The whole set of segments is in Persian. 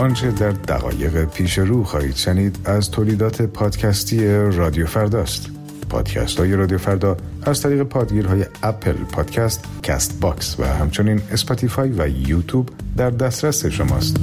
آنچه در دقایق پیش رو خواهید شنید از تولیدات پادکستی رادیو فرداست. پادکست های رادیو فردا از طریق پادگیرهای اپل پادکست، کست باکس و همچنین اسپاتیفای و یوتیوب در دسترس شماست.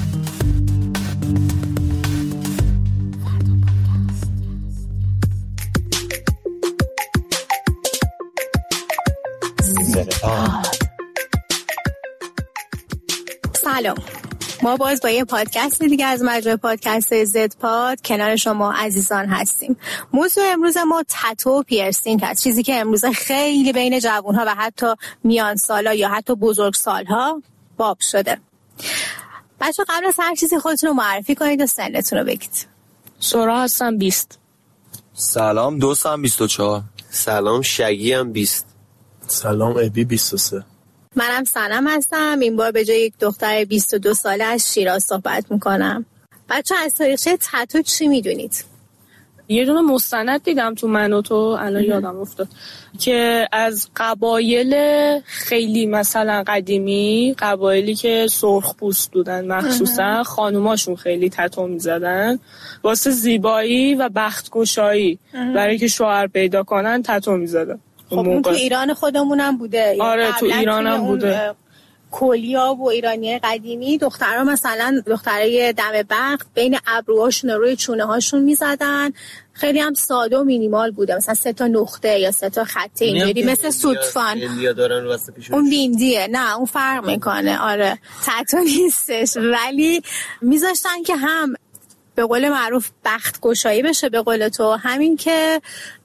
سلام، ما باز با یه پادکست دیگه از مجموعه پادکست زد پاد کنار شما عزیزان هستیم. موضوع امروز ما تتو و پیرسینگ هست، چیزی که امروز خیلی بین جوانها و حتی میان سالا یا حتی بزرگ سالها باب شده. بچه قبل از هر چیزی خودتون رو معرفی کنید و سنتون رو بگید. سورا هستم 20. سلام دوستم 24. سلام شگیم 20. سلام ابی 23. منم سنم هستم. این بار به جای یک دختر 22 ساله از شیراز صحبت میکنم. بچه از تاریخچه تتو چی میدونید؟ یه دونه مستند دیدم تو من و تو الان یادم افتاد که از قبایل خیلی مثلا قدیمی، قبایلی که سرخ پوست بودن مخصوصا خانوماشون خیلی تتو میزدن واسه زیبایی و بختگشایی، برای که شوهر پیدا کنن تتو میزدن. خب اون تو ایران خودمونم بوده. آره تو ایرانم بوده. کولیا و ایرانی قدیمی دخترها مثلا دخترای دم بخت بین ابروهاشون و روی چونه هاشون میزدن. خیلی هم ساده و مینیمال بوده، مثلا 3 تا نقطه یا 3 تا خطه اینجوری مثل سوتفان. اون بیندیه، نه اون فرق میکنه. آره تتو نیستش، ولی میذاشتن که هم به قول معروف بخت گشایی بشه، به قول تو همین که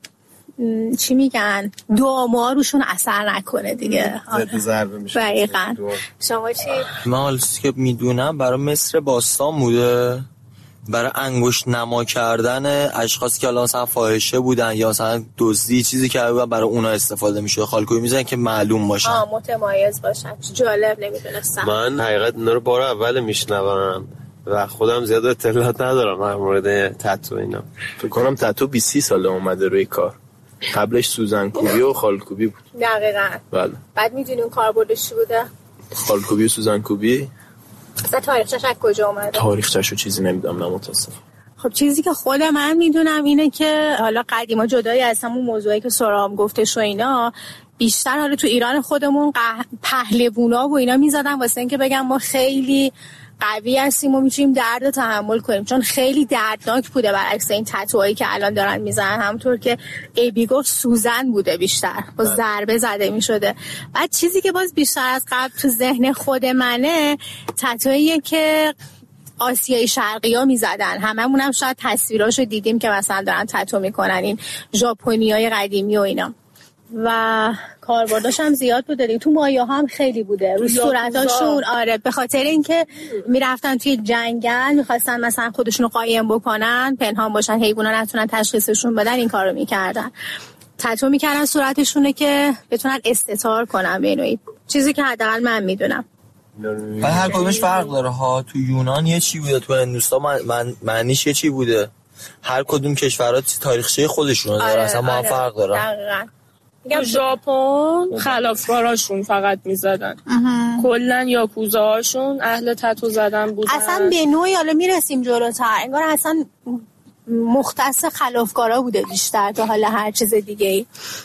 چی میگن دعا روشون اثر نکنه دیگه. ضد ضربه میشه. دقیقاً. شما چی؟ من حالا که میدونم برای مصر باستان بوده، برای انگشت نما کردن اشخاصی که الان مثلا فاحشه بودن یا مثلا دزدی چیزی که برای اونا استفاده میشه، خالکوبی میزنن که معلوم باشن، متمایز باشن. جالب، نمیدونستم. من حقیقت اینا رو بار اول میشنوم و خودم زیاد اطلاعات ندارم در مورد تتو اینا. فکر کنم تتو 20 ساله اومده روی کار. قبلش سوزن کوبی و خالکوبی بود. دقیقاً. بله. بعد میدونی کاربردش چی بوده؟ خالکوبی و سوزن کوبی. مثلا تاریخچه‌ش از کجا اومده؟ تاریخچه‌شو چیزی نمیدونم، نه متاسفم. خب چیزی که خود من میدونم اینه که حالا قدیما جدای از همون موضوعی که سرام گفتش و اینا، بیشتر حالا تو ایران خودمون پهلوونا و اینا میزدن واسه اینکه بگم ما خیلی قوی هستیم و میتونیم درد رو تحمل کنیم، چون خیلی دردناک بوده برعکس این تتوهایی که الان دارن میزنن. همونطور که ایبی گفت سوزن بوده، بیشتر با ضربه زده میشده. بعد چیزی که باز بیشتر از قبل تو ذهن خود منه، تتوییه که آسیای شرقی ها میزدن. هممون هم شاید تصویراشو دیدیم که مثلا دارن تتو میکنن، این ژاپنی های قدیمی و اینا. و کاربرداش هم زیاد بوده دیگه. تو مایا هم خیلی بوده رو صورتاشون. آره به خاطر اینکه میرفتن توی جنگل، میخواستن مثلا خودشونو قایم بکنن، پنهان باشن، حیونا نتونن تشخیصشون بدن، این کارو میکردن. تتو میکردن صورتشونه که بتونن استتار کنن به نوعی. چیزی که حداقل من میدونم. و هر کدومش فرق داره ها. تو یونان یه چی بوده، تو هندوستان معنیش یه چی بوده. هر کدوم کشورها تاریخچه خودشون داره. اصلا ما فرق داره. دقیقاً. تو ژاپن خلافکاراشون فقط میزدن، کلن یاکوزاهاشون اهل تتو زدن بودن. اصلا به نوعی حالا میرسیم جلوتر انگار اصلا مختص خلافکارا بوده بیشتر تا حالا هر چیز دیگه ای.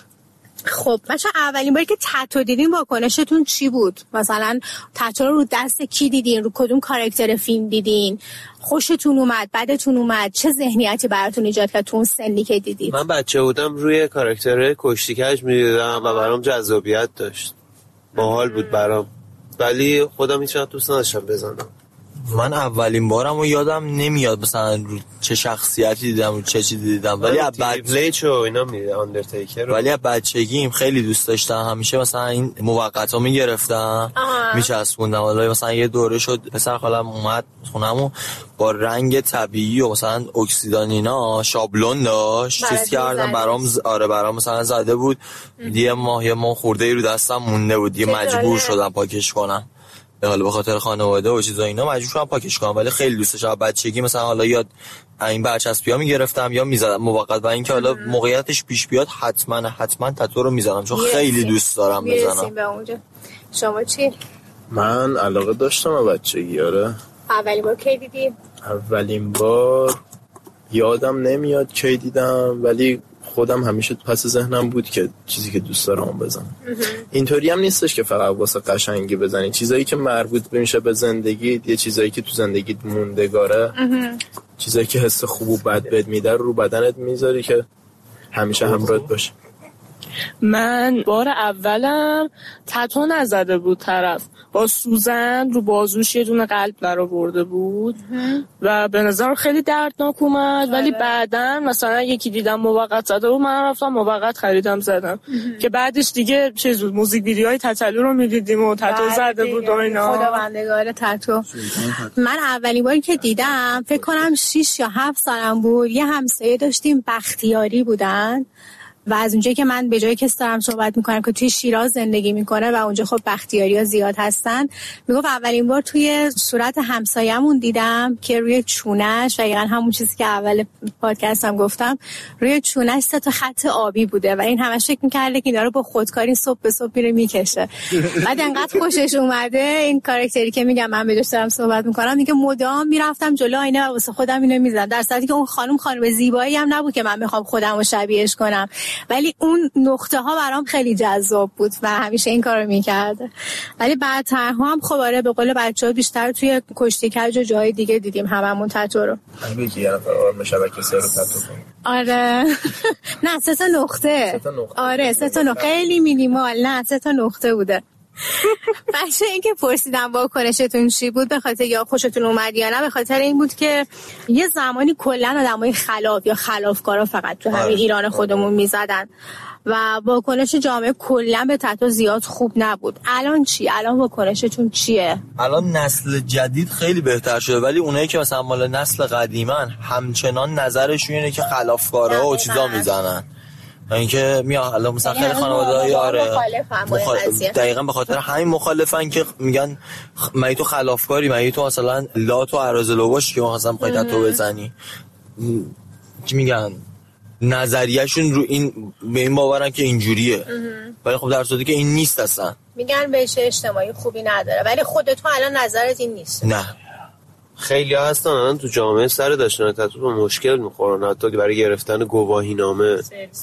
خب بچه اولین باری که تتو دیدین واکنشتون چی بود؟ مثلا تتو رو دست کی دیدین؟ رو کدوم کاراکتر فیلم دیدین؟ خوشتون اومد؟ بدتون اومد؟ چه ذهنیتی براتون ایجاد کرد تو اون سنی که دیدید؟ من بچه بودم روی کاراکتر کشتیکش میدیدم و برام جذابیت داشت، باحال بود برام، ولی خودم هیچ وقت دوست نداشتم بزنم. من اولین بارم رو یادم نمیاد مثلا رو چه شخصیتی دیدم، رو چه چیزی دیدم، ولی از بچگی اینا میده آندرتیکر، ولی از بچگیم خیلی دوست داشتم. همیشه مثلا این موقتا میگرفتم میچسبوندم. حالا مثلا یه دوره شد پسر خالم اومد خونمون با رنگ طبیعی و مثلا اکسیدان اینا شابلون داشت، چیز کردم برام مثلا زده بود. یه ماه خورده ای رو دستم مونده بود، یه مجبور شدم پاکش کنم. حالا به خاطر خانواده و چیزا اینا مجبور شدم پاکش کنم، ولی خیلی دوست داشتم. بچگی مثلا حالا یاد این برچسبی‌ها میگرفتم یا میزدم موقت، و اینکه حالا موقعیتش پیش بیاد حتما تتو رو میزنم، چون خیلی دوست دارم بزنم. به اونجا. شما چی؟ من علاقه داشتم از بچگی. آره اولین بار کی دیدی؟ اولین بار یادم نمیاد کی دیدم، ولی خودم همیشه پس ذهنم بود که چیزی که دوست دارم بزنم. اینطوری هم نیستش که فقط واسه قشنگی بزنی، چیزایی که مربوط میشه به زندگی، یه چیزایی که تو زندگیت موندگاره، چیزایی که حس خوب و بد بهت میده رو بدنت میذاری که همیشه همراهت باشه. من بار اولم تتو نزده بود طرف، با سوزن رو بازوش یه دونه قلب درآورده بود و به نظر خیلی دردناک اومد. ولی بعداً مثلا یکی دیدم موقت زده بود، من رفتم موقت خریدم زدم که بعدش دیگه چیز بود، موزیک ویدیوهای تتلو رو میدیدیم و تتو زده بود و اینا. خداوندگار تتو. من اولین باری که دیدم فکر کنم 6 یا 7 سالم بود. یه همسایه داشتیم بختیاری بودن و از اونجایی که من به جای کسی دارم صحبت میکنم که توی شیراز زندگی میکنه و اونجا خب بختیاری‌ها زیاد هستن، میگفت اولین بار توی صورت همسایه‌مون دیدم که روی چونش، دقیقاً همون چیزی که اول پادکستم گفتم، روی چونش 3 تا خط آبی بوده و این همش فکر می‌کرده که اینا رو با خودکاری صبح به صبح میره میکشه. بعد انقدر خوشش اومده این کاراکتری که میگم من به جاش دارم صحبت میکنم، میگه مدام میرفتم جلو آینه واسه خودم اینو میزدم، در صورتی که اون خانم زیبایی هم نبود که من بخوام خودم رو شبیهش کنم، ولی اون نقطه ها برام خیلی جذاب بود و همیشه این کارو میکرده. ولی بعدترها هم خب آره به قول بچه‌ها بیشتر توی کشتی کج و جای دیگه دیدیم هممون تتو رو. میگی یه نفر آرم شبکه سر رو تتو کنه. آره نه 3 تا نقطه. آره 3 تا نقطه خیلی مینیمال، نه 3 تا نقطه بوده. بچه این که پرسیدم واکنشتون چی بود، به خاطر یا خوشتون اومد یا نه، به خاطر این بود که یه زمانی کلا آدمای خلاف یا خلافکارا فقط تو همین ایران خودمون میزدن و واکنش جامعه کلا به تتو زیاد خوب نبود. الان چی؟ الان واکنشتون چیه؟ الان نسل جدید خیلی بهتر شده، ولی اونایی که مثلا مال نسل قدیمن همچنان نظرشون اینه که خلافکارا و چیزا میزنن. اینکه میاد الان مثلا خیلی خانواده‌های آره دقیقاً به خاطر همین مخالفن که میگن مگه تو خلافکاری، مگه تو مثلا لات و اراذل باش که مثلا می‌خوای تتو بزنی. چی میگن نظریه‌شون رو این به این باورن که اینجوریه، ولی خب در صورتی که این نیست اصلا. میگن بهش اجتماعی خوبی نداره، ولی خودت تو الان نظرت این نیست. نه خیلی ها هستن الان تو جامعه سر داشتن تتو با مشکل میخورن، حتی که برای گرفتن گواهینامه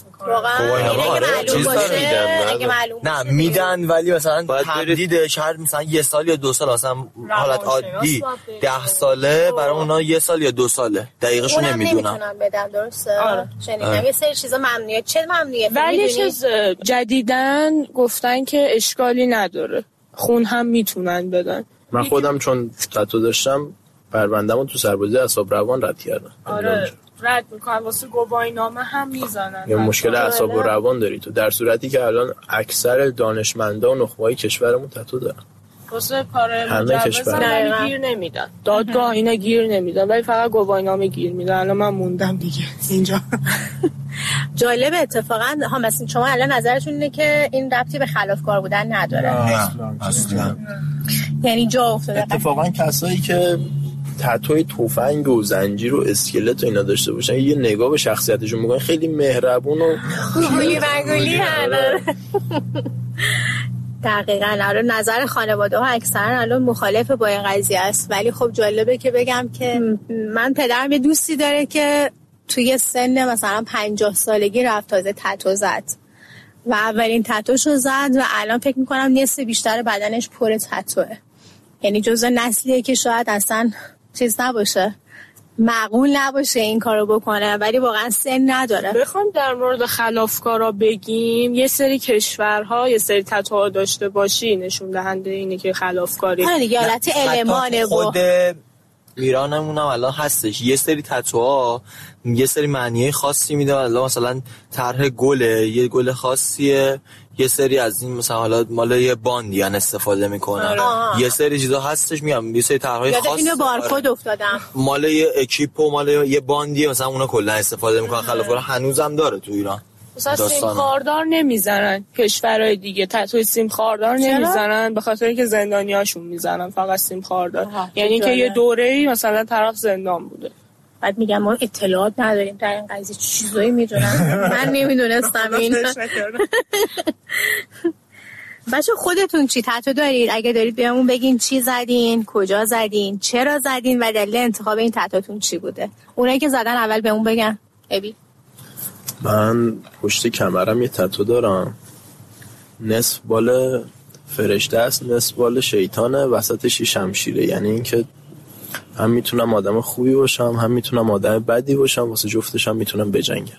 نه میدن، ولی مثلا تمدیدش هر مثلا 1 سال یا 2 سال، مثلا حالت عادی 10 ساله برای اونا 1 سال یا 2 ساله، دقیقشو نمیدونم بدن. درسته شنیدم یه سری چیزا ممنوعه. چه ممنوعه؟ ولی چیز جدیدن گفتن که اشکالی نداره، خون هم میتونن بدن. من خودم چون تتو داشتم پرونده‌مو تو سربازی اعصاب روان رد کردم. آره رد میکنن، واسه گواهینامه هم میزنن. یه مشکل اعصاب و روان داری تو، در صورتی که الان اکثر دانشمندا و نخبه‌های کشورمون تتو دارن. واسه کار مجوز گیر نمیدن، دادگاه اینا گیر نمیدن، ولی فقط گواهینامه گیر میدن. الان من موندم دیگه اینجا. جالب اتفاقا هم مثلا شما الان نظرتون اینه که این ربطی به خلافکار بودن نداره؟ اصلا. یعنی جا افتاده. اتفاقا کسایی که تتوی تفنگ و زنجیر و اسکلت و اینا داشته باشن یه نگاه به شخصیتشون میکنن خیلی مهربون و گولی بگولی هست. دقیقاً نظر خانواده ها اکثرا الان مخالف با این قضیه است، ولی خب جالبه که بگم که من پدرم یه دوستی داره که توی سن مثلا 50 سالگی رفت تازه تتو زد و اولین تتوشو زد و الان فکر میکنم نصف بیشتر بدنش پر تتوه. یعنی جزء نسلیه که شاید اصلا چیز نباشه، معقول نباشه این کارو بکنه، ولی واقعا سن نداره. بخوام در مورد خلافکارا بگیم، یه سری کشورها یه سری تتوها داشته باشی نشون دهنده اینه که خلافکاری. آره دیگه حالت المانه. خود ایرانمون هم الان هستش یه سری تتوها یه سری معنی خاصی میده. الان مثلا طرح گله، یه گل خاصیه، یه سری از این مثلا حالا مال یه باندی ان استفاده میکنن. یه سری چیزا هستش میگم یه سری طرحهای خاص اینو بارکد افتادم مال یه اکیپ و مال یه باندی مثلا اونا کلا استفاده میکنن. خلافکار هنوزم داره تو ایران. مثلا سیم خاردار نمیزنن کشورهای دیگه، تتوی سیم خاردار نمیزنن به خاطر اینکه زندانیاشون میزنن فقط سیم خاردار. یعنی که یه دوره‌ای مثلا طرف زندان بوده. بعد میگم ما اطلاعات نداریم در این قضیه، چیزایی میدونن من نمیدونستم این. بچه خودتون چی تتو دارید؟ اگه دارید بهمون بگین چی زدین، کجا زدین، چرا زدین و دلیل انتخاب این تتوتون چی بوده؟ اونایی که زدن اول بهمون بگن. ابی؟ من پشت کمرم یه تتو دارم، نصف بال فرشته است، نصف بال شیطانه، وسطش شمشیره. یعنی اینکه هم میتونم آدم خوبی باشم، هم میتونم آدم بدی باشم، واسه جفتش هم میتونم بجنگم.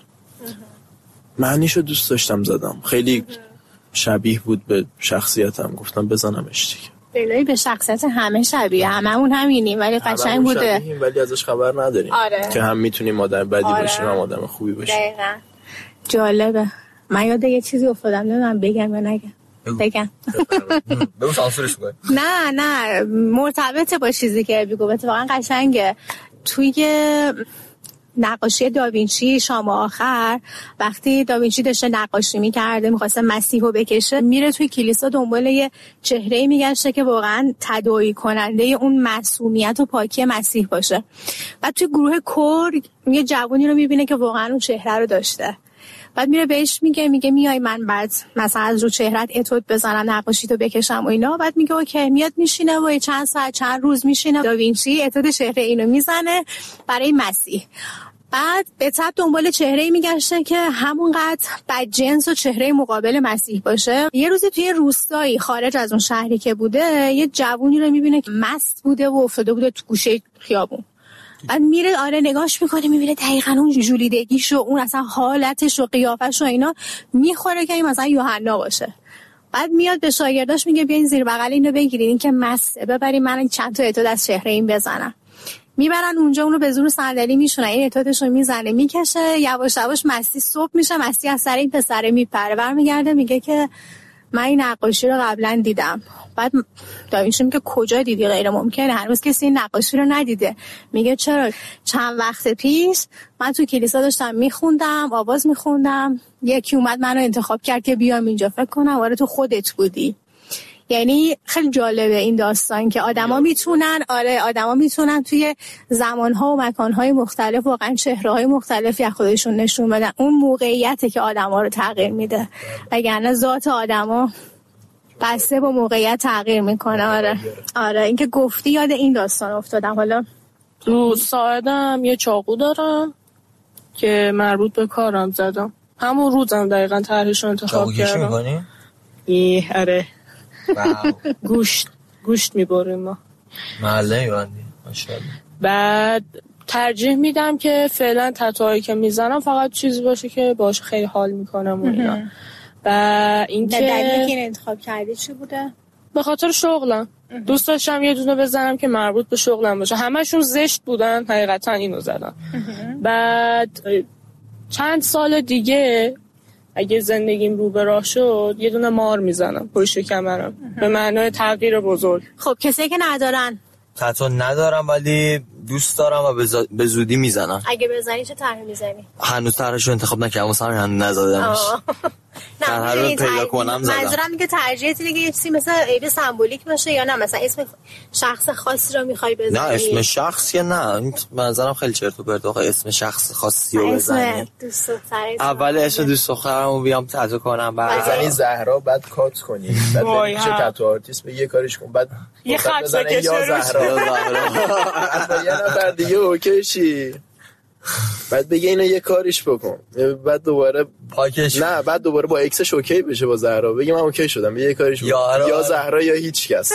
معنیشو دوست داشتم زدم، خیلی شبیه بود به شخصیتم، گفتم بزنمش دیگه. بلایی به شخصیت همه شبیه، هممون همینیم ولی قشنگ بوده، ولی ازش خبر نداریم. آره. که هم میتونیم آدم بدی باشیم، هم آدم خوبی باشیم. دقیقاً. جالبه. من یاد یه چیزی افتادم، نمیدونم بگم یا نگم. بگم. بگو سانسورش کنی. نه مرتبطه با چیزی که بگو، واقعا قشنگه. توی نقاشی داوینچی شام آخر، وقتی داوینچی داشته نقاشی میکرده میخواسته مسیحو بکشه، میره توی کلیسا دنبال یه چهره‌ای میگشته که واقعا تداعی کننده اون معصومیت و پاکی مسیح باشه. بعد توی گروه کور یه جوونی رو میبینه که واقعا اون چهره رو داشته. بعد میره بهش میگه میای من بعد مثلا از رو چهرت اتود بزنم نقاشی تو بکشم و اینا. بعد میگه اوکی. میاد میشینه و چند ساعت چند روز میشینه داوینچی اتود چهره اینو میزنه برای مسیح. بعد به تبع دنبال چهره‌ای میگشته که همونقدر بدجنس و چهره مقابل مسیح باشه. یه روزی توی روستایی خارج از اون شهری که بوده، یه جوونی رو میبینه که مست بوده و افتاده بوده تو گوشه خیابون. بعد میره نگاش میکنه، میبینه دقیقاً اون جولیدگیش و اون اصلا حالتش و قیافش و اینا میخوره که این مثلا یوحنا باشه. بعد میاد به شاگرداش میگه بیاین زیر بغل اینو بگیرین، این که مسته، ببرین من چند تا اتود از چهره این بزنم. میبرن اونجا، اونو به زور صندلی میشونن، این اتودشو میزنه میکشه، یواش یواش مستی صبح میشه، مستی از سر این پسره میپره، برمیگرده میگه که من این نقاشی رو قبلا دیدم. بعد داوینچی میگه کجا دیدی؟ غیر ممکنه، هنوز کسی این نقاشی رو ندیده. میگه چرا؟ چند وقت پیش من تو کلیسا داشتم میخوندم، آواز میخوندم، یکی اومد منو انتخاب کرد که بیام اینجا، فکر کنم آره تو خودت بودی. یعنی خیلی جالبه این داستان که آدما میتونن توی زمان‌ها و مکان‌های مختلف واقعا چهره‌های مختلفی از خودشون نشون بدن. اون موقعیتی که آدما رو تغییر میده، وگرنه ذات آدما بسته با موقعیت تغییر میکنه. آره این که گفتی یاد این داستان افتادم. حالا رو ساعدم یه چاقو دارم که مربوط به کارم زدم، همون روزم دقیقاً طرحش رو انتخاب کردم. چاقو کشی می‌کنی؟ آره. گوشت میبریم ما محله میبندی ماشاءالله. بعد ترجیح میدم که فعلا تتوهایی که میزنم فقط چیزی باشه که باشه خیلی حال میکنم و اینا. و اینکه دلیلی که انتخاب کردی چی بوده؟ به خاطر شغلم دوست داشتم یه دونه بزنم که مربوط به شغلم باشه. همشون زشت بودن حقیقتا، اینو زدم. بعد چند سال دیگه اگه زندگیم رو به راه شد یه دونه مار میزنم پشت کمرم، به معنای تغییر بزرگ. خب کسی که ندارن؟ تتو ندارم ولی دوست دارم و به زودی میزنم. اگه بزنی چه طرحی میزنی؟ هنوز طرحشو انتخاب نکردم، مثلا هنوز نزدمش. نه رو پیدا کنم زدم. منظورم اینه که ترجیحت اینه که یه چیزی مثلا عیب سمبولیک باشه یا نه مثلا اسم شخص خاصی رو میخوای بزنی؟ نه اسم شخص یا نه، منظرم خیلی چرت و پرت. اسم شخص خاصی رو بزنی. اسم دوست دختر، اول اسم دوست دخترمو بیام تتو کنم، بعد بزنی زهرا، بعد کات کنی، بعد میشه تتو آرتیست به یه کاریش کن، بعد یه خط بکشه یا زهرا بعد یه نفر دیگه اوکیشی، بعد بگه اینو یه کاریش بکن، بعد دوباره پاکش، نه بعد دوباره با اکسش اوکی بشه با زهرا، بگه من اوکی شدم یه کاریش بکن، یا زهرا یا هیچ کس.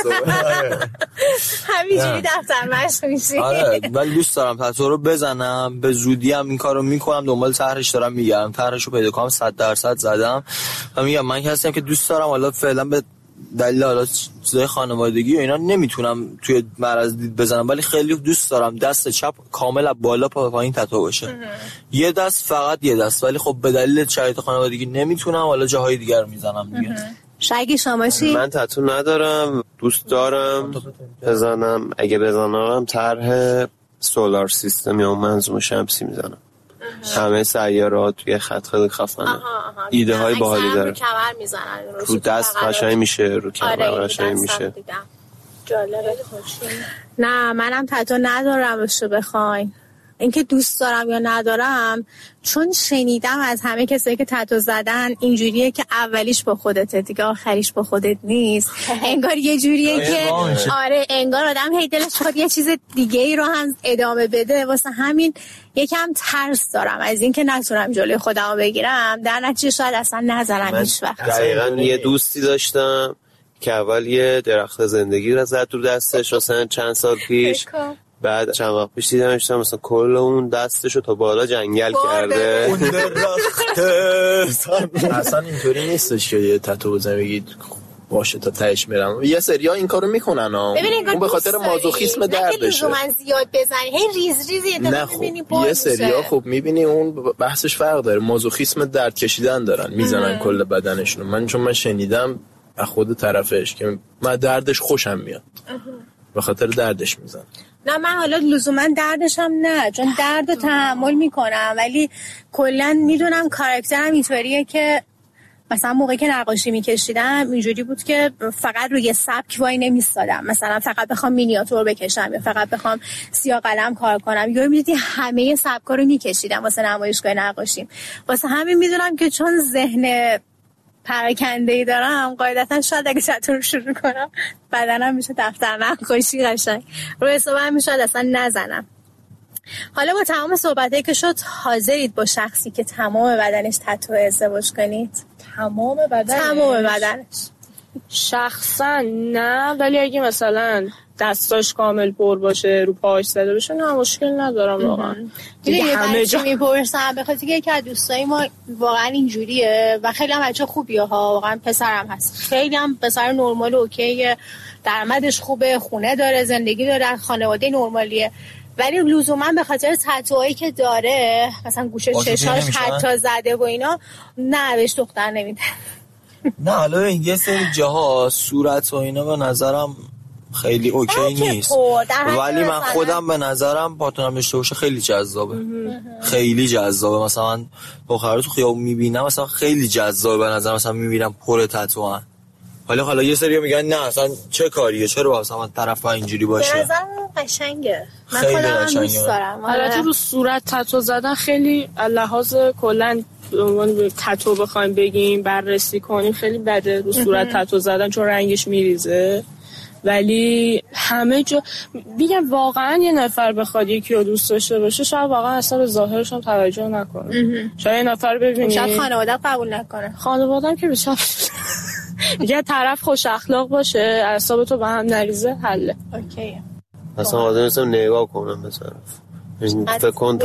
همینجوری دفتر مشق میشی. آره ولی دوست دارم تتو رو بزنم، به زودی هم این کارو میکنم، دنبال طرحش دارم میگردم، طرحشو پیدا کنم 100% زدم و میگم من کسی ام که دوست دارم. حالا فعلا به دلیل حالا چیزای خانوادگی و اینا نمیتونم توی معرض دید بزنم، ولی خیلی دوست دارم دست چپ کامل بالا پایین تتو باشه، یه دست فقط یه دست، ولی خب به دلیل شرایط خانوادگی نمیتونم، حالا جاهای دیگر میزنم دیگه. شاگی شما چی؟ من تتو ندارم، دوست دارم بزنم. اگه بزنم طرح سولار سیستم یا منظومه شمسی میزنم. همه سیارات توی خط خیلی خفنه. ایده های باحالی داره. کمر میزنن رو دست قشنگ میشه، رو کمر قشنگ میشه. جالبه. نه منم تتو ندارم بشه بخواین، اینکه دوست دارم یا ندارم، چون شنیدم از همه کسایی که تتو زدن اینجوریه که اولیش با خودته دیگه آخریش با خودت نیست. انگار یه جوریه که آره انگار آدم هی دلش خود یه چیز دیگه ای رو هم ادامه بده. واسه همین یکم ترس دارم از اینکه نتونم جلوی خودمو بگیرم، در نتیجه شاید اصلا نزنم هیچ وقت. دقیقاً یه دوستی داشتم که اول یه درخت زندگی رو زد تو دستش مثلا چند سال پیش، بعد چند وقت پیش دیدمش مثلا کل اون دستشو تا بالا جنگل کرده. اون درخت اصلا اینطوری نیستش که یه تتو بزنی بگید باشه تا تهش میرم. یه سریا این کارو میکنن اون به خاطر مازوخیسم دردشه. نه من زیاد بزنی هی ریز میبینی یه سریا خب میبینی اون بحثش فرق داره. مازوخیسم درد کشیدن دارن، میزنن کل بدنشون. چون من شنیدم از خود طرفش که من دردش خوشم میاد، به خاطر دردش میزنم. نه من حالا لزوما دردشم نه، چون درد رو تحمل میکنم، ولی کلا میدونم کاراکترم اینطوریه که مثلا موقعی که نقاشی میکشیدم اینجوری بود که فقط روی سبک وای نمیستادم، مثلا فقط بخوام مینیاتور بکشم یا فقط بخوام سیاه قلم کار کنم، یا میدونی همه سبکا رو میکشیدم واسه نمایشگاه نقاشیم. واسه همین میدونم که چون ذهن پراکنده‌ای دارم قاعدتا شاید اگه تتو رو شروع کنم بدنم میشه دفتر نقاشی قشنگ، روی حسابم میشه اصلا نزنم. حالا با تمام صحبتایی که شد حاضرید با شخصی که تمام بدنش تتو ازدواج کنید؟ تمام بدنش شخصا نه، ولی اگه مثلا دستاش کامل پر باشه رو پاش زده بشه نه مشکل ندارم واقعا. دیگه همه جا میپرسم به خاطر که از دوستای ما واقعا اینجوریه و خیلی هم بچه خوبیه ها، واقعا پسرم هست، خیلی هم پسر نرمال اوکیه، درآمدش خوبه، خونه داره، زندگی داره، خانواده نرمالیه، ولی لزوما به خاطر تتوهایی که داره مثلا گوشه چشاش حتی زده و اینا نه بهش دختر نمیده. نه حالا یه سری جاها صورت و اینا به نظرم خیلی اوکی نیست، ولی من خودم به نظرم پارتنرم داشته باشه خیلی جذابه. خیلی جذابه. مثلا من دخترا تو خیابون میبینم مثلا خیلی جذابه به نظر، مثلا میبینم پر تتو ان، ولی حالا یه سری میگن نه اصلا چه کاریه، چرا مثلا طرف اینجوری باشه. به نظر قشنگه، من خودم دوست دارم. البته رو صورت تتو زدن خیلی لحاظ کلا تتو بخوایم بگیم بررسی کنیم خیلی بده رو صورت تتو زدن، چون رنگش میریزه. ولی همه جا میگم واقعا یه نفر بخواد یکی رو دوست داشته باشه شاید واقعا اصلا به ظاهرش هم توجه نکنه. شاید یه نفر ببینی شاید خانواده قبول نکنه، خانواده‌ام که بیشتر میگه طرف خوش اخلاق باشه، اعصاب تو به هم نریزه، حله. اوکیه. اصلا آدم نگاه کنم به طرف. فکر کن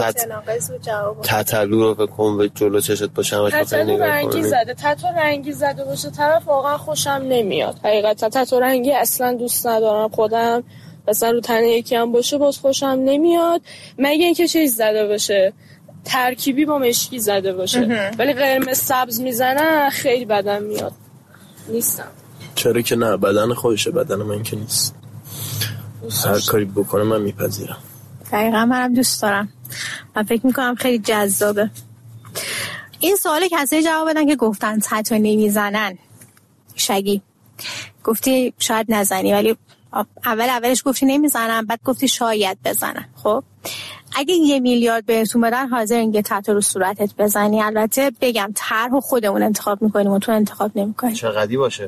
تتلو رو فکر کن به جلو چشت باشه همش بخوای نگاه کنی. تتو رنگی زده باشه طرف واقعا خوشم نمیاد. حقیقتا تتو رنگی اصلا دوست ندارم خودم. مثلا رو تنه یکی هم باشه باز خوشم نمیاد، مگه اینکه چیز زده باشه ترکیبی با مشکی زده باشه. ولی قرمز سبز میزنه خیلی بدم میاد، نیستم. چرا که نه، بدن خودشه، بدن من که نیست. هر کاری بکنه من میپذیرم. دقیقا منم دوست دارم. من فکر میکنم خیلی جذابه. این سوال کسی جواب بدن که گفتن تتو نمیزنن. شگی گفتی شاید نزنی، ولی اولش گفتی نمیزنم، بعد گفتی شاید بزنن. خب اگه 1 میلیارد بهتون بدن حاضر اینکه تتو رو صورتت بزنی؟ البته بگم طرحو خودمون انتخاب میکنیم و تو انتخاب نمیکنی. چقدی باشه؟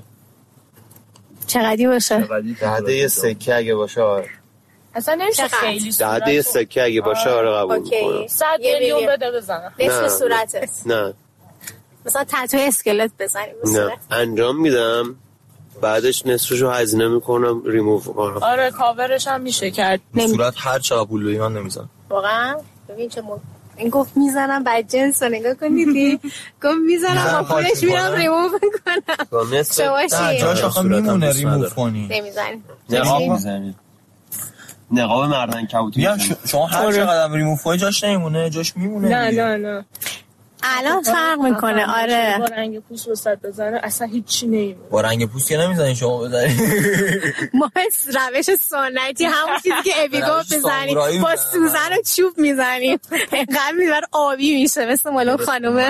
چقدی سکه اگه باشه اصلا نمیشه خیلی ده سکه اگه باشه آره قبول میکنم. 100 میلیون بده بزنم نصف صورتت. نه مثلا تتو اسکلت بزنیم نه انجام میدم بعدش نصفشو هزینه میکنم ریموو کنم. آره کاورش هم میشه کرد. صورت هر چقدر پول بدی من نمیزنم واقعا. ببین چه این گفت میزنم بعد جنس رو نگاه کنیدی گفت میزنم با پولش میرم ریموو میکنم. چه باشی جاش آخه میمونه ریموو کنی. نمیزنی نقاب مردن کبوتر میگم شما هر چقدر ریموو کنی جاش نمیمونه، جاش میمونه. نه الان فرق میکنه. آره با رنگ پوست وسط بزنه اصلا هیچی نمیمونه. با رنگ پوست که نمیزنی شما بزنی. ما روش سنتی همون چیزی که ابی گفت بزنیم با سوزن و چوب میزنیم اینقدر میبر آبی میشه مثل مالون خانومه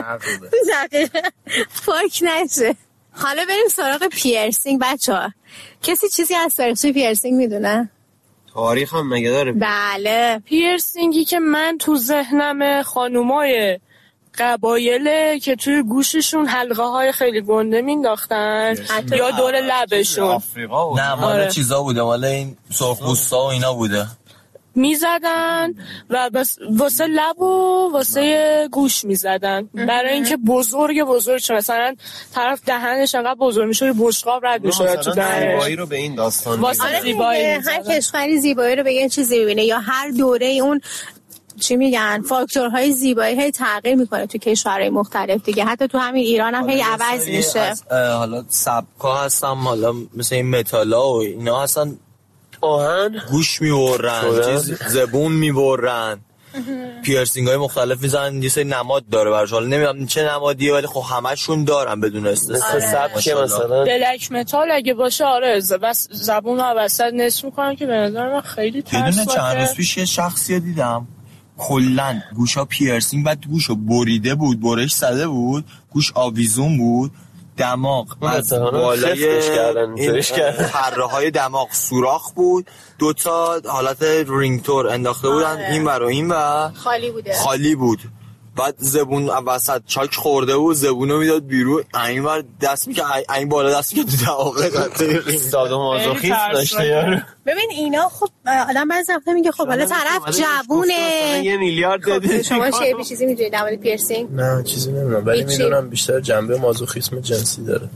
پاک نشه. حالا بریم سراغ پیرسینگ. بچه ها کسی چیزی از سرسوی پیرسینگ میدونه؟ تاریخ هم مگه داره؟ بله. پیرسینگی که من تو ذهنم خانومای قبایله که توی گوششون حلقه های خیلی گنده مینداختن یا دور لبشون. نه مال چیزا بوده، مال این سرخپوستا و اینا بوده، میزدن و بس واسه لب و واسه گوش میزدن برای اینکه بزرگ چه مثلا طرف دهنش انقدر بزرگ میشه بشقاب رد میشه تو دهنش. زیبایی رو به این داستان واسه زیبایی هر کشوری زیبایی رو به یه چیزی میبینه یا هر دوره اون چی میگن فاکتورهای زیبایی هی تغییر میکنه تو کشورهای مختلف دیگه. حتی تو همین ایران هم هی عوض میشه. حالا سبکا هستن، حالا مثل این متالا و اینا هستن آهن گوش میبرن، زبون میبرن، پیرسینگ های مختلف میزنن، یه سری نماد داره برش. حالا نمیدونم چه نمادیه ولی خب همشون دارن بدون استثنا. سبک مثلا بلک متال اگه باشه آره بس زبون رو وسط نصف میکنن که به نظر من خیلی ترسناکه. بدون چند روز پیش یه شخصی دیدم کلن گوشا پیرسینگ، بعد گوشو بریده بود، برش زده بود، گوش آویزون بود، دماغ از بالای پره های دماغ سوراخ بود، دوتا حالت رینگ تور انداخته بودن این ور و این ور، خالی بود. بعد زبون وسط چاک خورده بود، زبونو میداد بیرون، این ور دست میکرد، این بالا دست میکرد تو دماغه. سادومازوخیسم داشته یارو. ببین اینا خب آدم بعضی وقتا میگه خب حالا طرف جوونه 1 میلیارد داده. شما چیزی میدونید در مورد پیرسینگ؟ نه چیزی نمیدونم ولی میدونم بیشتر جنبه مازوخیسم جنسی داره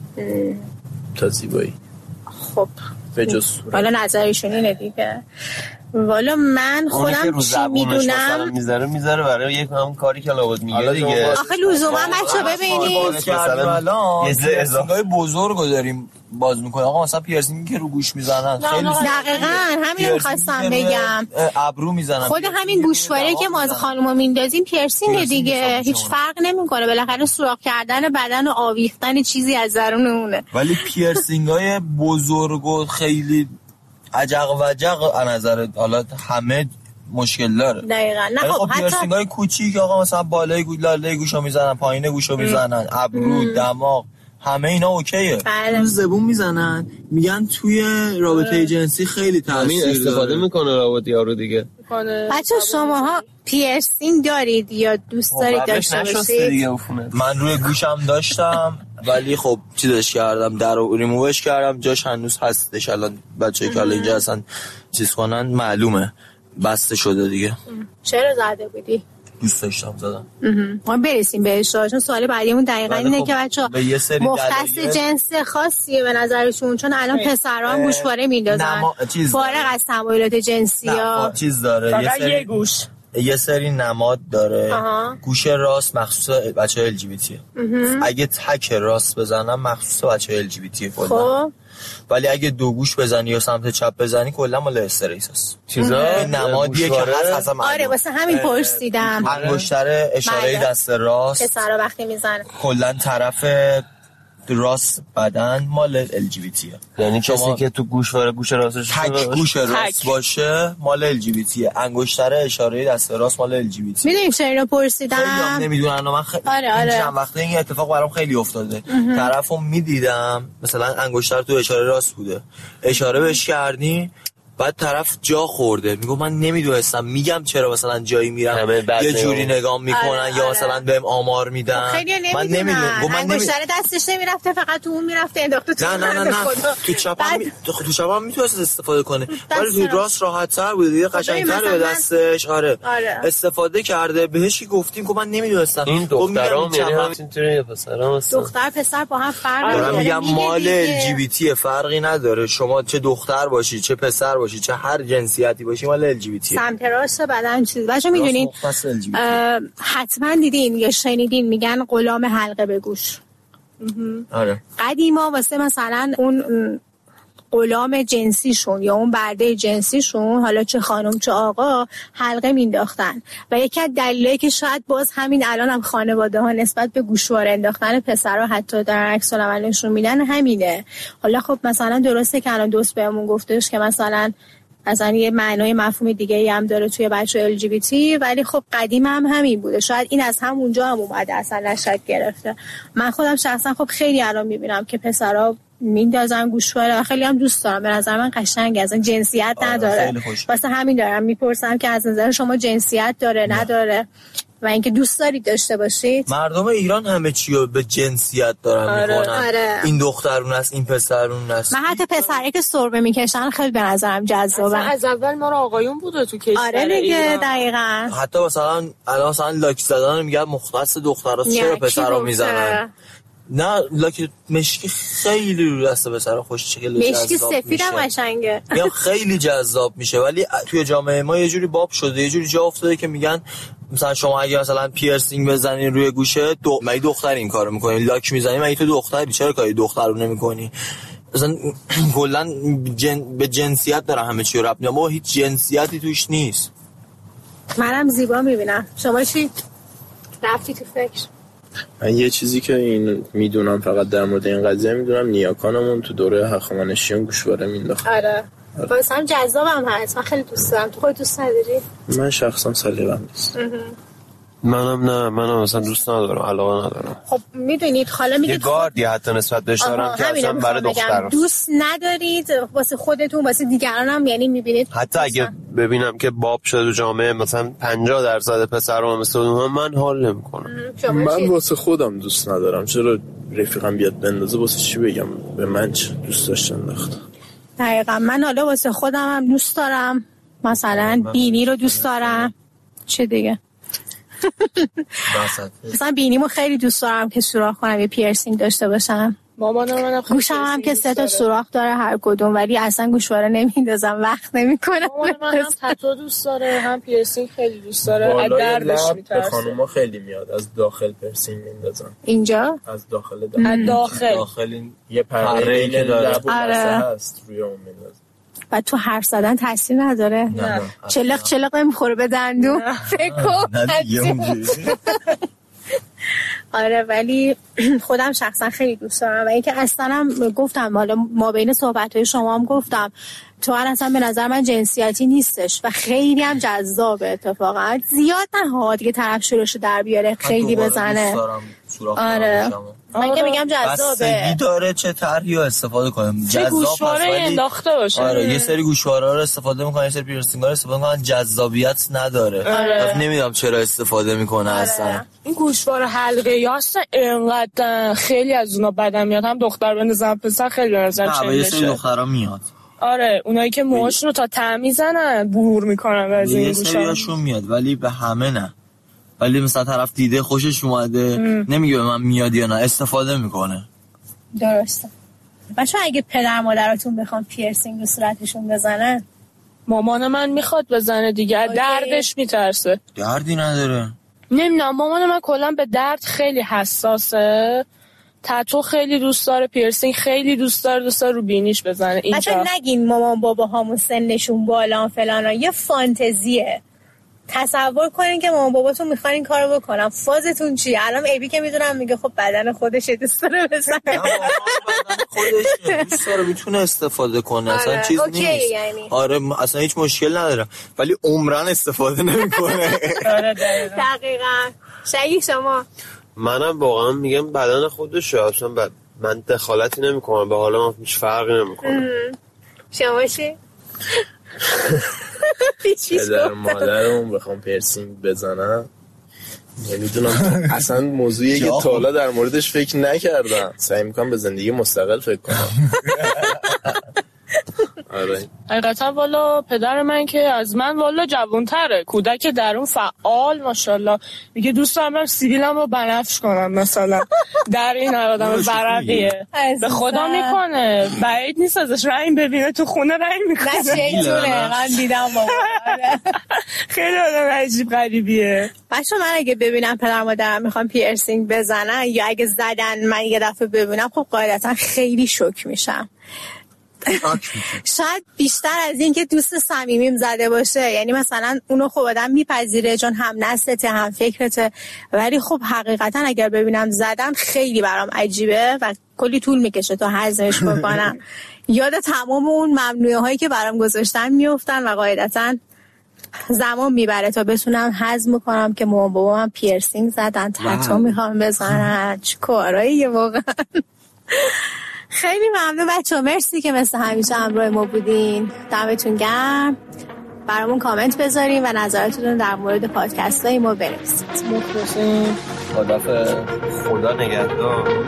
تا زیبایی. خب به جز حالا نظرشون اینه دیگه. والا من خودم چی میدونم میذاره برای یک هم کاری که لابد میگه دیگه. آخه لزوما بچا ببینید مثلا الان پیرسینگ‌های بزرگو داریم باز میکنه. آقا مثلا پیرسینگی که رو گوش میزنن خیلی دقیقاً همین رو خواستم بگم، ابرو میزنن. خود همین گوشواره که ما از خانوما میندازیم پیرسینگ دیگه، هیچ فرق نمیکنه، بالاخره سوراخ کردن بدن و آویختن چیزی از درونمونه. ولی پیرسینگ‌های بزرگ و خیلی عجق وجق از نظر حالا همه مشکل داره. دقیقاً. نه خب حتی پیرسینگ‌های کوچیک آقا مثلا بالای لاله گوشو میزنن، پایین گوشو میزنن، ابرو، دماغ، همه اینا اوکیه. بله. زبون میزنن میگن توی رابطه جنسی خیلی تاثیر استفاده میکنه رابطه یارو دیگه. بچه شماها پیرسینگ دارید یا دوست دارید داشته باشید؟ من روی گوشم داشتم ولی خب چیزش کردم، در رو ریمووش کردم، جاش هنوز هستش. الان بچه‌ای که الان اینجا هستن چیز کنن معلومه بسته شده دیگه. چرا زده بودی؟ دوست داشتم زدم. ما برسیم بهش، چون سوال بعدیمون دقیقاً اینه خب که بچه‌ها مختص جنس خاصیه به نظرشون، چون الان پسرا هم گوشواره میندازن فارغ از تمایلات جنسی ها. چیز داره یه سری نماد داره. گوش راست مخصوص بچه‌های ال جی بی تی، اگه تک راست بزنم مخصوص بچه‌های ال جی بی تی کلا. ولی اگه دو گوش بزنی یا سمت چپ بزنی کلا مال استریس است. چیزا نمادیه که هست. آره واسه همین پرسیدم. انگشتر اشاره دست راست پسرا وقتی میزنه کلا طرف راست بدن مال ال جی بی تی. یعنی کسی که تو گوشواره گوش راستش تک گوش راست باشه مال ال جی بی تی، انگشتر اشاره دست راست مال ال جی بی تی. میدونیم چرا اینو پرسیدم؟ خیلی نمیدونن. من آره. چند وقته این اتفاق برام خیلی افتاده. طرفو میدیدم مثلا انگشتر تو اشاره راست بوده، اشاره بهش کردی بعد طرف جا خورده، میگم من نمیدونستم، میگم چرا مثلا جایی میرم یه جوری نگاه میکنن یا مثلا بهم آمار میدن. من نمیدونم انگشتر دستش نمیرفته، فقط تو اون میرفته انداخته تو. نه تو چپم میتونست استفاده کنه ولی تو راست راحت تر بود دیگه، قشنگ‌تر به دستش. آره استفاده کرده. بهش گفتیم که من نمیدونستم. این دخترام یعنی همینطوری پسرام هستن. دختر پسر با هم فرق داره. میگم مال ال جی بی تی فرقی نداره، شما چه دختر باشی چه پسر باشی چه هر جنسیتی باشی مال ال جی بی تی. سمت راست بدن چیز. بچا میدونین حتما دیدین یا شنیدین میگن غلام حلقه به گوش. آره قدیما واسه مثلا اون غلام جنسیشون یا اون برده جنسیشون، حالا چه خانم چه آقا، حلقه مینداختن و یکی از دلایلی که شاید باز همین الان هم خانواده ها نسبت به گوشواره انداختن پسرها حتی در عکس العمل نشون میدن همینه. حالا خب مثلا درسته که الان دوست بهمون گفتش که مثلا یه معنای مفهوم دیگه ای هم داره توی بچه ال جی بی تی، ولی خب قدیم هم همین بوده، شاید این از همونجا هم اومده اصلا نشد گرفته. من خودم شخصا خب خیلی الان میبینم که پسرها میندازم گوشواره. خیلی هم دوست دارم، به نظر من قشنگه، اصلا جنسیت نداره. واسه همین دارم میپرسم که از نظر شما جنسیت داره نداره و اینکه دوست دارید داشته باشید. مردم ایران همه چی رو به جنسیت دارن میکنن. این دخترون است، این پسرون است. من حتی پسری که سربه میکشن خیلی به نظرم جذابه. از اول ما رو آقایون بوده تو کشور. آره دیگه دقیقاً. حتی مثلا الان مثلا لاک زدن میگن مختص دختراست، چرا پسرا میزنن؟ نه لاک مشکی خیلی رو دست پسر خوشگل جذاب مشکی سفید هم قشنگه. میگم خیلی جذاب میشه، ولی توی جامعه ما یه جوری باب شده، یه جوری جا افتاده که میگن مثلا شما اگه مثلا پیرسینگ بزنین روی گوشه مگه دختر این کارو میکنی؟ لاک میزنی مگه تو دختری؟ چرا کاری دختر رو نمیکنی؟ مثلا کلا به جنسیت داره همه چی رو ربط میده، ما هیچ جنسیتی توش نیست. منم زیبا میبینم. شما چی رفتی تو فکر؟ من یه چیزی که این میدونم فقط در مورد این قضیه میدونم، نیاکانمون تو دوره هخامنشیان گوشواره مینداخت. آره واسه هم جذابم هست، من خیلی دوست دارم. تو خودت دوست نداری؟ من شخصا سلیقه‌ام نیست. منم اصلا دوست ندارم، علاقه ندارم. خب میدونید حالا میگید یه گاردی حتی نسبت بهش دارم که اصلا برای دخترم دوست ندارید واسه خودتون، واسه دیگران هم یعنی میبینید حتی اگه ببینم که باب شده تو جامعه مثلا 50% پسرام مثل اونها، من حال نمیکنم. من واسه خودم دوست ندارم، چرا رفیقم بیاد بندازه؟ واسه چی بگم به من چه دوست داشتن نخت. دقیقا من حالا واسه خودم هم دوست دارم، مثلا بینی رو دوست دارم. چه دیگه مثلا بینیمو خیلی دوست دارم که سوراخ کنم، یه پیرسینگ داشته باشم. مامانم گوشم هم که 3 تا سوراخ داره هر کدوم، ولی اصلا گوشواره نمیندازم، وقت نمیکنم. مامانم هم تتو دوست داره هم پیرسینگ خیلی دوست داره. از دردش میترسه. خانوما خیلی میاد از داخل پیرسینگ میندازن. اینجا از داخل داخل یه پرده که داره هست روی اون میندازن. و تو حرف زدن تاثیر نداره؟ نه. چلق نمیخوره به دندون؟ فکر کن. آره ولی خودم شخصا خیلی دوست دارم و اینکه اصلا هم گفتم، حالا ما بین صحبت‌های شما هم گفتم تو اصلا به نظر من جنسیتی نیستش و خیلی هم جذابه. اتفاقا زیاد نه دیگه طرف شروعش در بیاره خیلی بزنه. آره من که میگم جذابه، بستگی داره چه طرحی رو استفاده کنیم. جذاب گوشواره انداخته باشه. آره یه سری گوشواره رو استفاده میکنن، یه سری پیرسینگ رو استفاده میکنن، جذابیت نداره. آره. نمیدونم چرا استفاده میکنه. اصلا این گوشواره حلقه یا اصلا اینقدر خیلی از اونا بدم میاد، هم دختر بندازن پسر خیلی به نظر چنده شه. یه سری دخترا میاد. آره اونایی که موهاشون رو تا ته میزنن بور میکنن از این گوشواره. یه سریاشون میاد ولی به همه نه. ولی مثلا طرف دیده خوشش اومده نمیگه به من میاد یا نه، استفاده میکنه. درسته. بچه اگه پدر مادراتون بخوان پیرسینگ رو صورتشون بزنن؟ مامان من میخواد بزنه دیگه، دردش میترسه. دردی نداره. نمیدونم، مامان من کلا به درد خیلی حساسه. تتو خیلی دوست داره، پیرسینگ خیلی دوست داره رو بینیش بزنه. اینجا مثلا نگین مامان بابا هامون سنشون بالا فلان، یه فانتزیه. تصور کنین که مامان باباتون میخوان این کارو بکنن، فازتون چیه؟ الان ابی که میدونم میگه خب بدن خودش دوست داره بزنه. بدن خودش دوست داره میتونه استفاده کنه. اصلا چیز نیست. یعنی. آره اصلا هیچ مشکل نداره ولی عمرن استفاده نمیکنه. آره دقیقاً. شگی شما؟ منم واقعا میگم بدن خودشه، اصلا من دخالتی نمیکنم، به حالا من هیچ فرقی نمیکنه. شما چی؟ پدر مادرمون بخوام پیرسینگ بزنم نمیدونم، اصلا موضوعیه که تا حالا در موردش فکر نکردم. سعی میکنم به زندگی مستقل فکر کنم. آره حقیقتا والا پدر من که از من والا جوان‌تره، کودک درون فعال ماشاءالله. میگه دوست دارم سیبیلم رو بنفش کنم مثلا. در این آدم برقیه به خدا میکنه، بعید نیست ازش رنگ ببینه تو خونه رنگ میکنه. نه من دیدم بابا. خیلی آدم عجیب غریبیه. بچه من اگه ببینم پدر مادرم میخوام پیرسینگ بزنن یا اگه زدن من یه دفعه ببینم، خب قاعدتا خیلی شوک میشم. شاید بیشتر از این که دوست صمیمیم زده باشه، یعنی مثلا اونو خب آدم میپذیره چون هم نسلته هم فکرته، ولی خب حقیقتا اگر ببینم زدن خیلی برام عجیبه و کلی طول میکشه تا هضمش بکنم. یاد تمام اون ممنوعه هایی که برام گذاشتن میافتن و قاعدتا زمان میبره تا بتونم هضم کنم که مامان بابا من پیرسینگ زدن، تتو میخوام بزنن. چه کاراییه واقعا. خیلی ممنون بچه‌ها، مرسی که مثل همیشه همراه ما بودین. دمتون گرم. برامون کامنت بذارین و نظراتتون در مورد پادکست‌های ما بنویسید. مخلصیم. خدا نگهدار.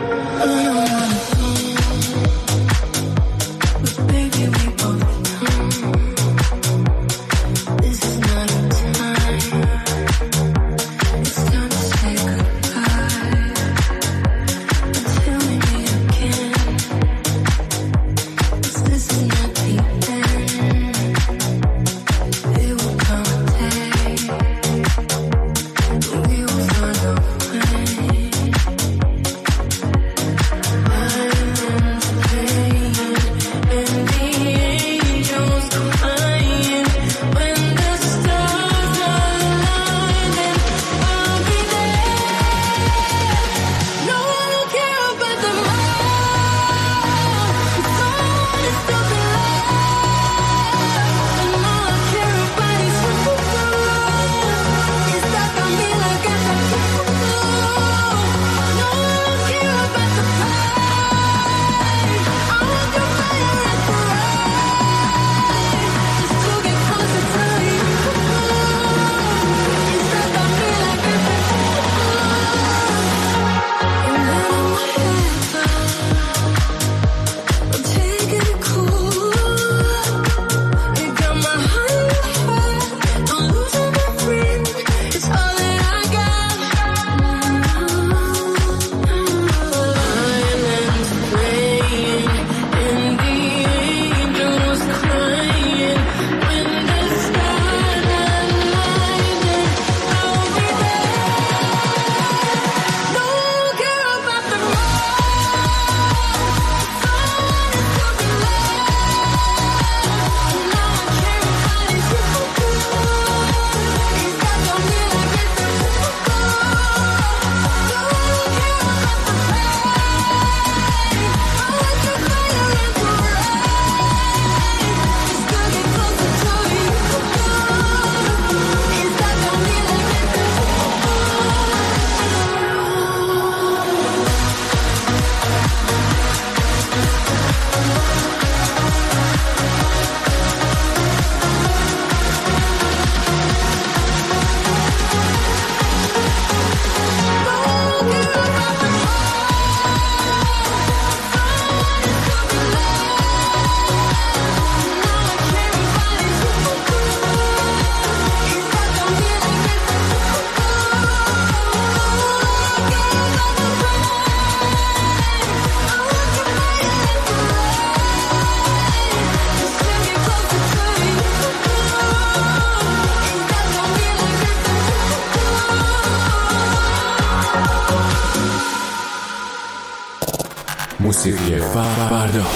موسیقی فردا.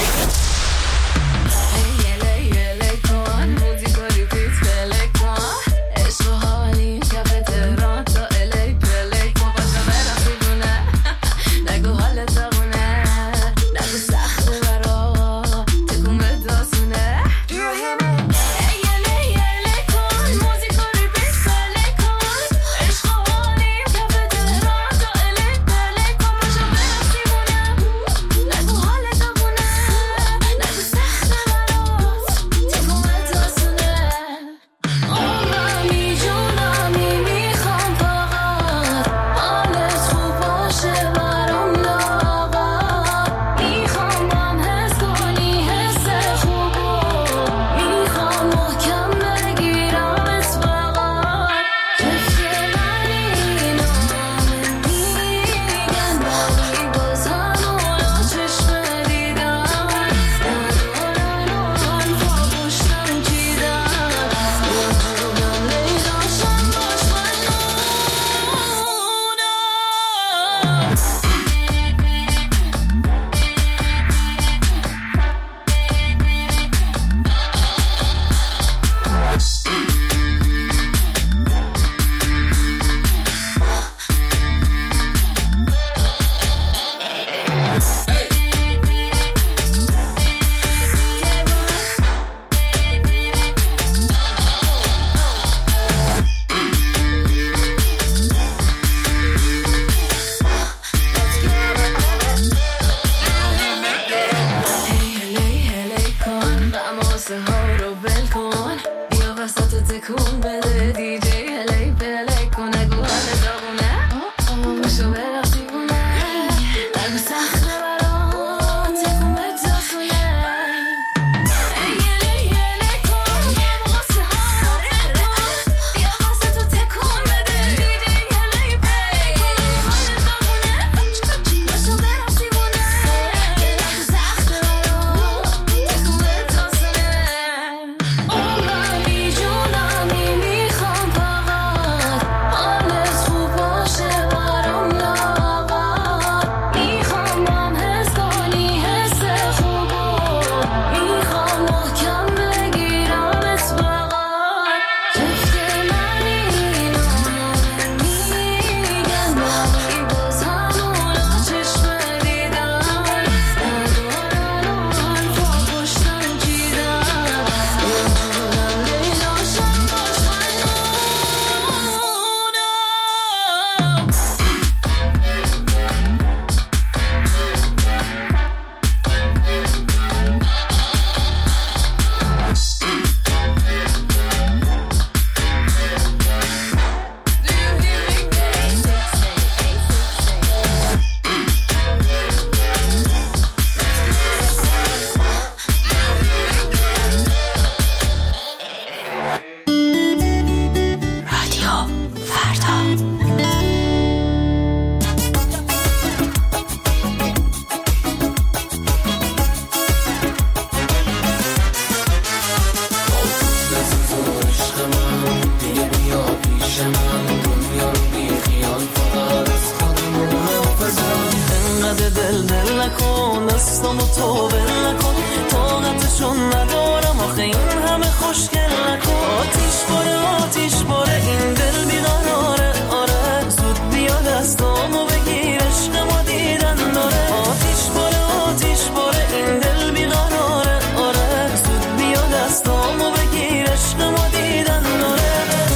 دستامو تو بل نکن، طاقتشون ندارم آخه این همه خوشگل نکن. آتیش باره این دل بیقراره، آره زود بیا دستامو بگیر عشق ما دیدن داره. آتیش باره این دل بیقراره، آره زود بیا دستامو بگیر عشق ما دیدن داره.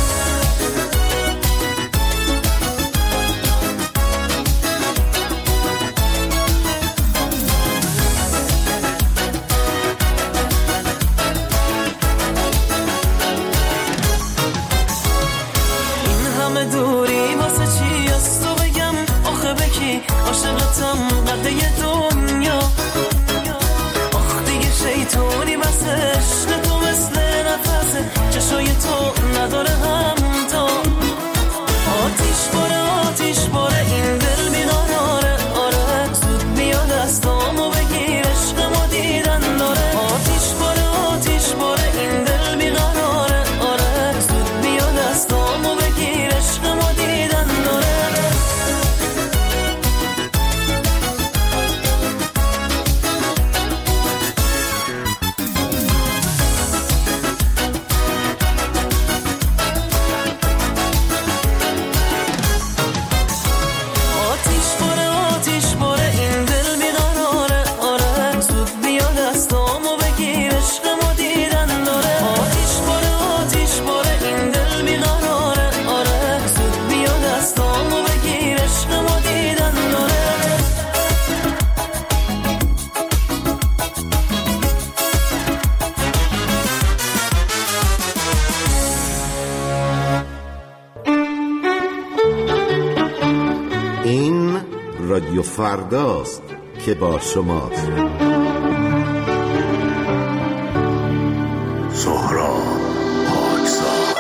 دوری واسه چی از تو بگم آخه بکی عاشقتم قده دنیا. آخ دیگه شیطونی بس عشق تو مثل نفسه، چشای تو نداره همتا. آتیش باره این دل بیقراره، آره زود بیا دستامو بگیر عشق ما دیدن داره. آتیش باره این دل بیقراره، آره زود بیا دستامو بگیر عشق ما دیدن داره. آتیش باره این دل بیقراره، آره زود بیا دستامو بگیر عشق ما دیدن داره. آتیش باره این دل بیقراره، آره زود بیا دستامو بگیر عشق ما دیدن داره. این رادیو فرداست که با شماست. سهراب پاکزاد.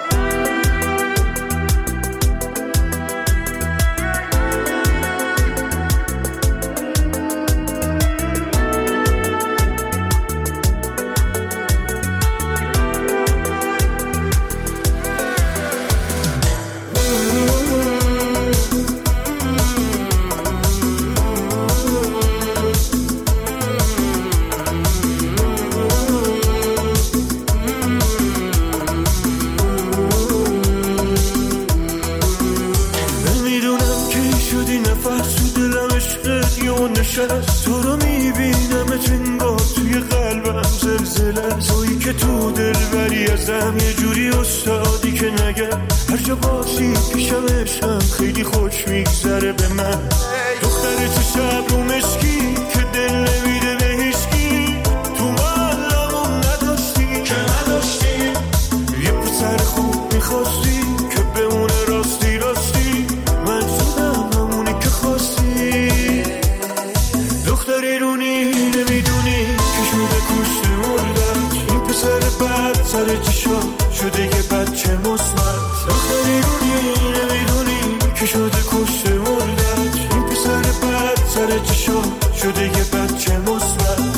تو رو میبینم انگار توی قلبم زلزله، تویی که تو دل بری ازم یه جوری استادی که نگم هر جا باشی پیشم عشقم خیلی خوش میگذره به من. دختر تو شب رو مشکی که دل نمیده به هیچکی، تو محلمون نداشتی که نداشتی یه پسر خوب میخواستی که بمونه راستی راستی، من شدم همونی که خواستی. دختری رونی نمیدونی که شده کشته مردم، این پسر بد سر چی شده یه بچه مصمت. دختری رونی نمیدونی که شده کشته مردم، این پسر بد سر چی شده یه بچه مصمت.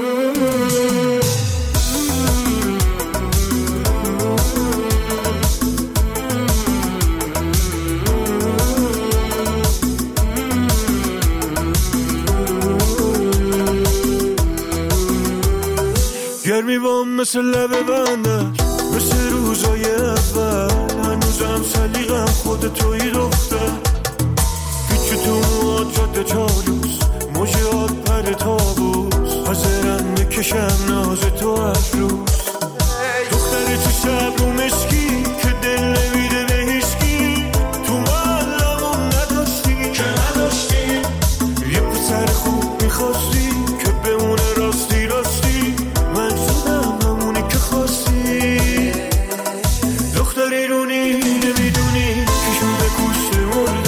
گرمی بام مثل لبه بندش، مثل روزای اول، هنوزم سلیقم خود توی دختر. پیچو تو مواد جاده چالوس، موجات پر تابوس، حاضرم بکشم ناز تو از روز. دختر تو شب رو مشکی که دل نمیده به هیچکی، تو محلمون نداشتی که نداشتی یه پسر خوب میخواستی که بمونه راستی راستی، من شدم همونی که خواستی. دختری رونی نمیدونی که شده کشته مرد،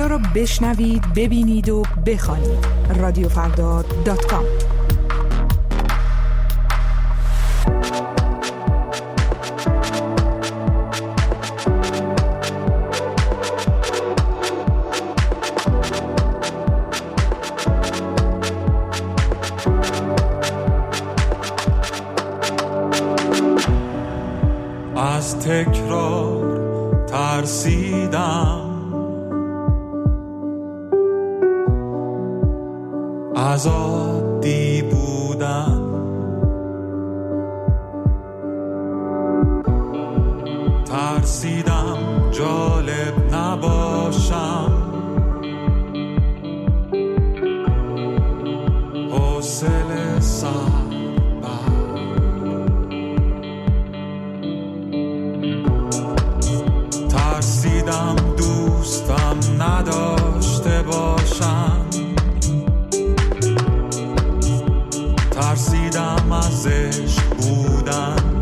فردا رو بشنوید، ببینید و بخوانید. رادیوفردا.com. از تکرار ترسیدم، از عادی بودن ترسیدم، جالب نباشم، حوصله سر ترسیدم دوستم نداشته باشم، ترسیدم از عشق بودن،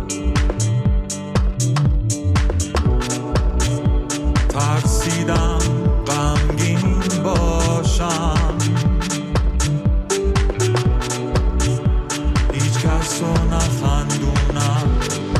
ترسیدم غمگین باشم، هیچ کس رو نخندونم.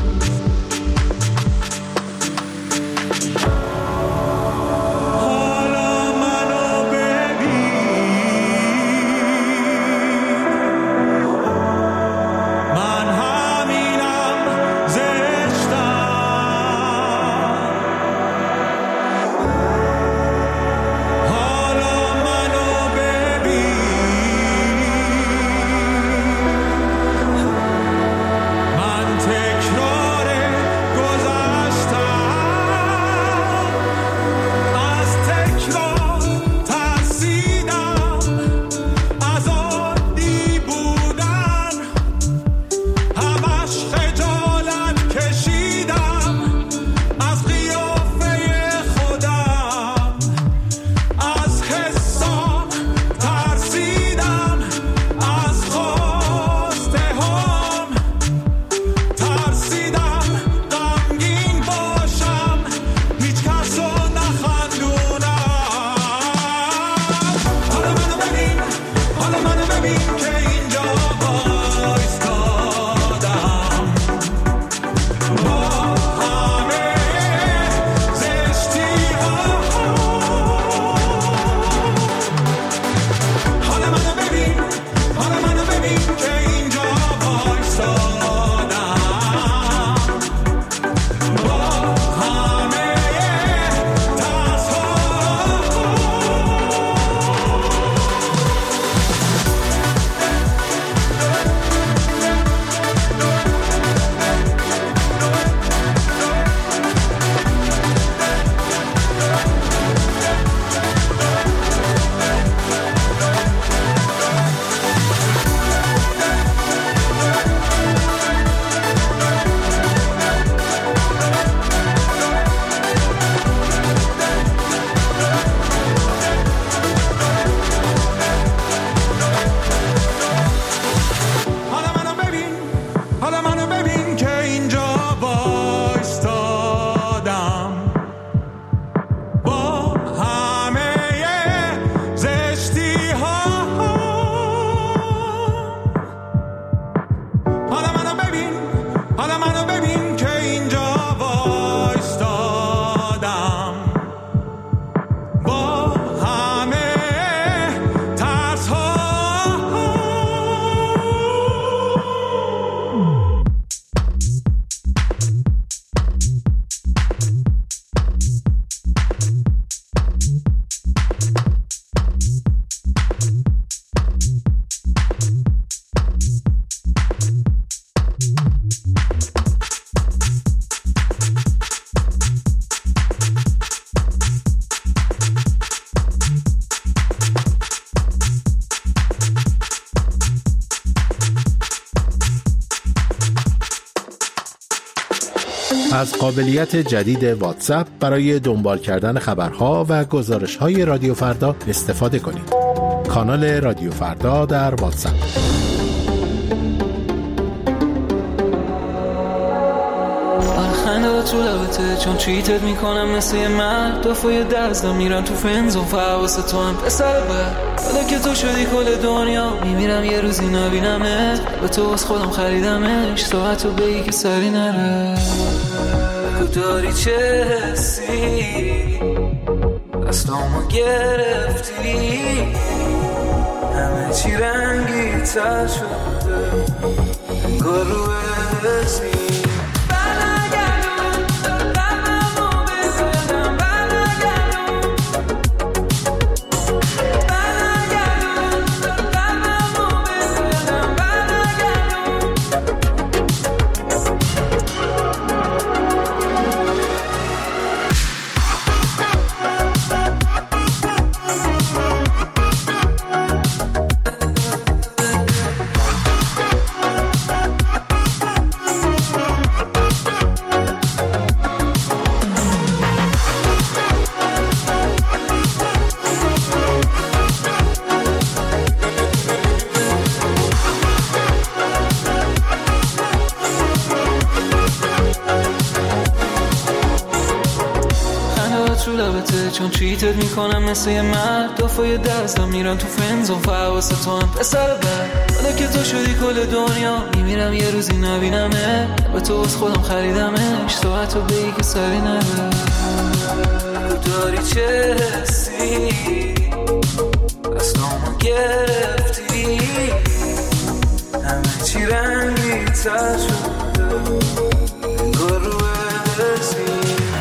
از قابلیت جدید واتساپ برای دنبال کردن خبرها و گزارش‌های رادیو فردا استفاده کنید. کانال رادیو فردا در واتساپ. خندات تو لبته چون چیتت میکنم مثل یه مرد دفعه دستم میرم تو فنزون فواس تو هم پسر بر حالا که تو شدی کل دنیا میمیرم یه روزی نبینمت به تو از خودم خریدمش ساعت رو بگی که سری نره بگو داری چه حسی دستامو گرفتی همه چی رنگی تر شده انگار رو حسی چون چیتت میکنم مثل یه مرد دفعه دستم میرم تو فنزون فواس تو هم پسر بر حالا که تو شدی کل دنیا میمیرم یه روزی نبینمه به تو از خودم خریدمش ساعت رو بگی که سری نره داری چه حسی دستامو گرفتی همه چی رنگی تر شده انگار رو حسی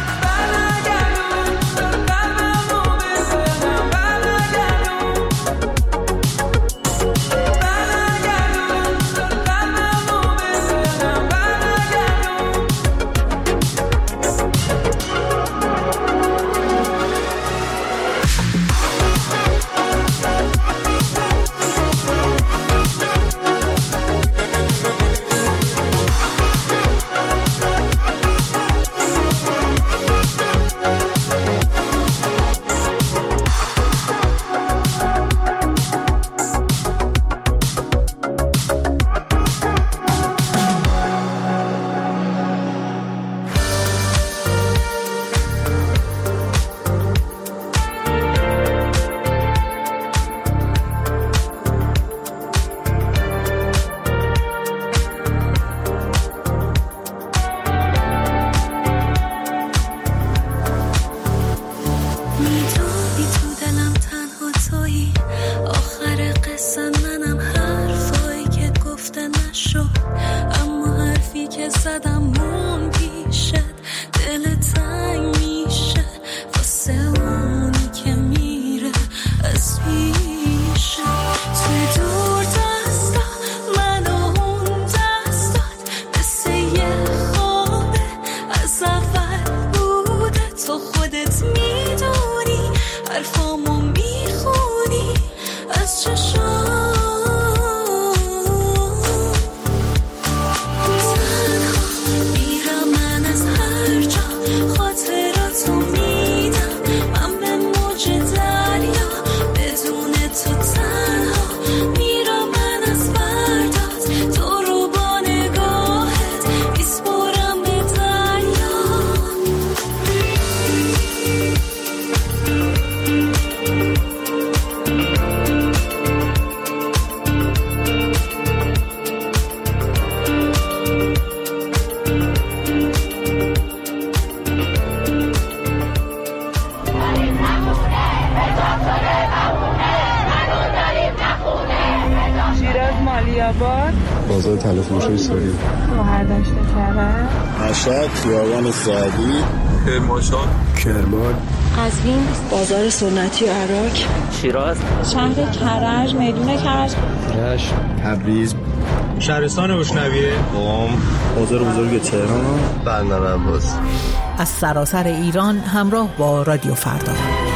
بازار تلفروشی سوری بهرداشت کرد مشهد خیابان سعدی کرمانشاه کرمان قزوین بازار سنتی عراق شیراز شهر کرج میدون کرج رشت تبریز شهرستان اشنویه قم بازار بزرگ تهران بندر عباس از سراسر ایران همراه با رادیو فردا.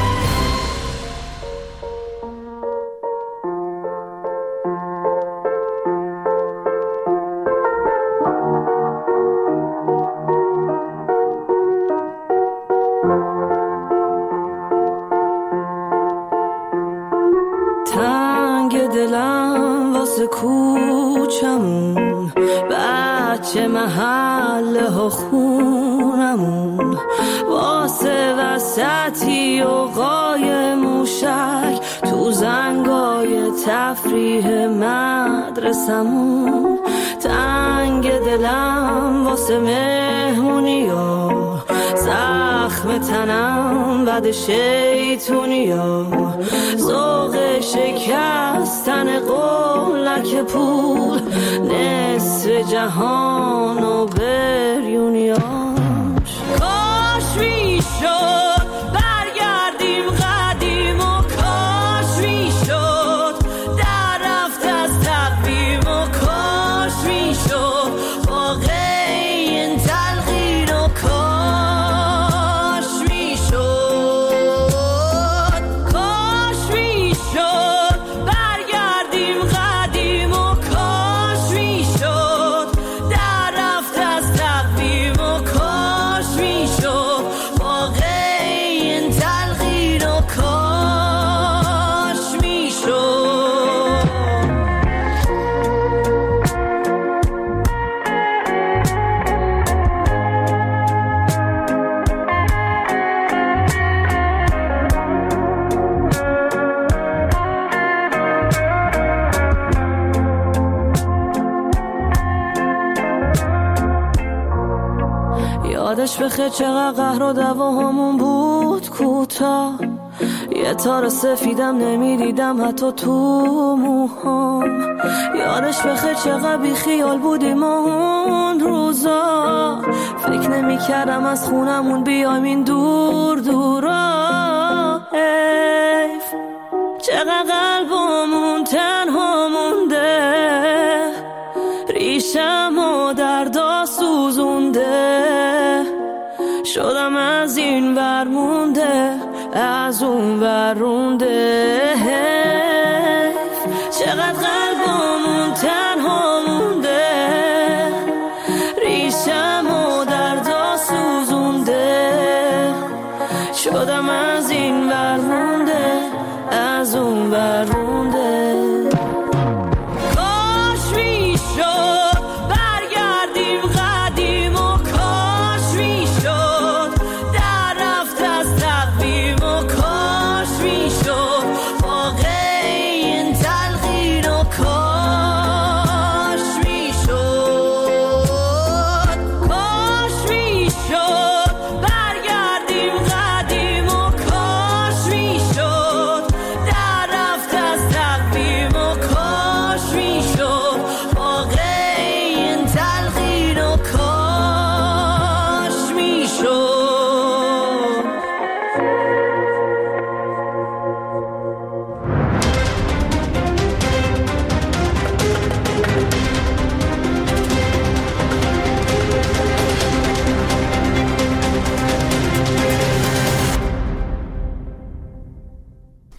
تنگ دلم واسه کوچمون بچه محله ها خونم خونمون واسه وسطی و قای موشک تو زنگای تفریح مدرسمون. تنگ دلم واسه مهمونی و زخم تنم بعد شیطونی و ذوق شکستن قولک پول نصف جهان و بریونیاش. کاش میشد برگردیم قدیم و کاش میشد در رفت از تقویم و کاش میشد واقعی این تلقین و کاش میشد. کاش میشد برگردیم قدیم و کاش میشد در رفت از تقویم و کاش میشد واقعی این تلقین و کاش میشد. یادش بخیر چقدر قهر و دعواهامون بود کوتاه. یه تار سفیدم نمیدیدم حتی تو موهام. یادش بخیر چقدر بی خیال بودیم اون روزا. فکر نمی‌کردم از خونمون بیایم این دور دورا. حیف چقدر قلبمون تنها مونده. ریشمو دردا سوزونده. شدم از این ور مونده از اون ور رونده. حیف چقدر قلبمون تنها مونده. ریشمو دردا سوزونده. شدم از این ور مونده از اون ور رونده.